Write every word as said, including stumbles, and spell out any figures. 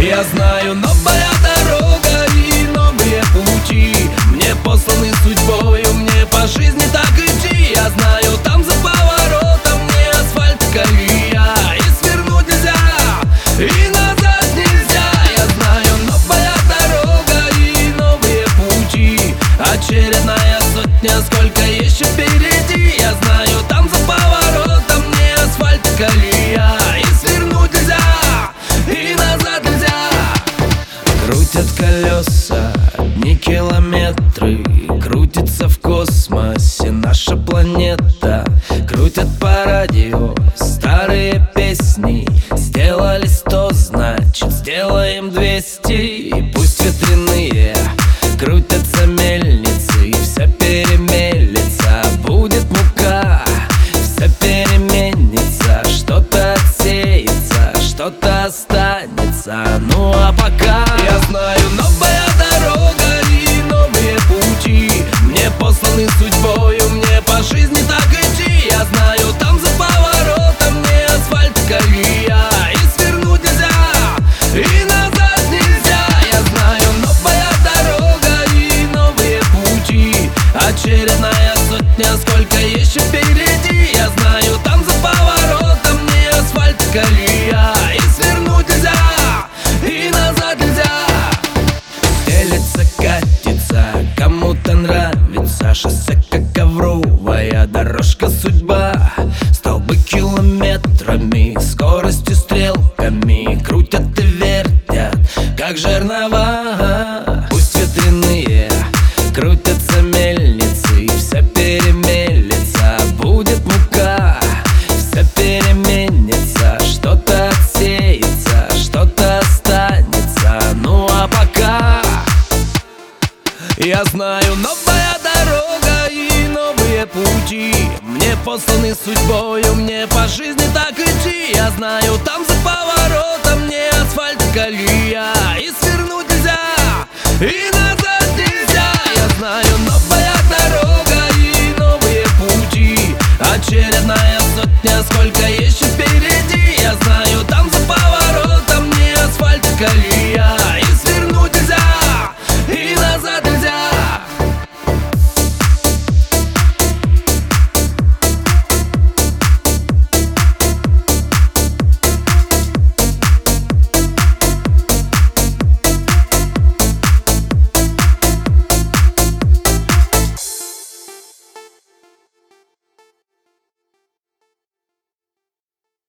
Я знаю, новая дорога и новые пути мне посланы судьбою, мне по жизни так идти. Я знаю, там за поворотом не асфальт и колея, и свернуть нельзя, и назад нельзя. Я знаю, новая дорога и новые пути, очередная сотня, сколько еще впереди. Я знаю, там за поворотом не асфальт и колея, и свернуть нельзя, и назад нельзя. Крутят колеса, не километры, крутится в космосе наша планета. Крутят по радио старые песни, сделали сто, значит сделаем двести. И пусть ветряные крутятся мельницы, и все перемелится, будет мука, все переменится, что-то отсеется, что-то останется. Ну а пока я знаю, новая дорога и новые пути мне посланы судьбою, мне по жизни так идти. Я знаю, там за поворотом не асфальт и колея, и свернуть нельзя, и назад нельзя. Я знаю, новая дорога и новые пути, очередная сотня, сколько еще впереди. Я знаю, там за поворотом не асфальт и колея, и свернуть нельзя, и назад нельзя. Стелется, катится, кому-то нравится шоссе, как ковровая дорожка судьба. Столбы километрами, скоростью стрелками крутят и вертят, как жернова. Пусть ветряные крутятся мельницы, и все перемелится, будет мука, все переменится, что-то отсеется, что-то останется. Ну а пока я знаю, новая дорога и новые пути мне посланы судьбою, мне по жизни так идти. Я знаю, там за поворотом не асфальт и колея, и свернуть нельзя, и назад нельзя. Я знаю, новая дорога и новые пути, очередная сотня, сколько еще впереди. Я знаю, там за поворотом не асфальт и колея,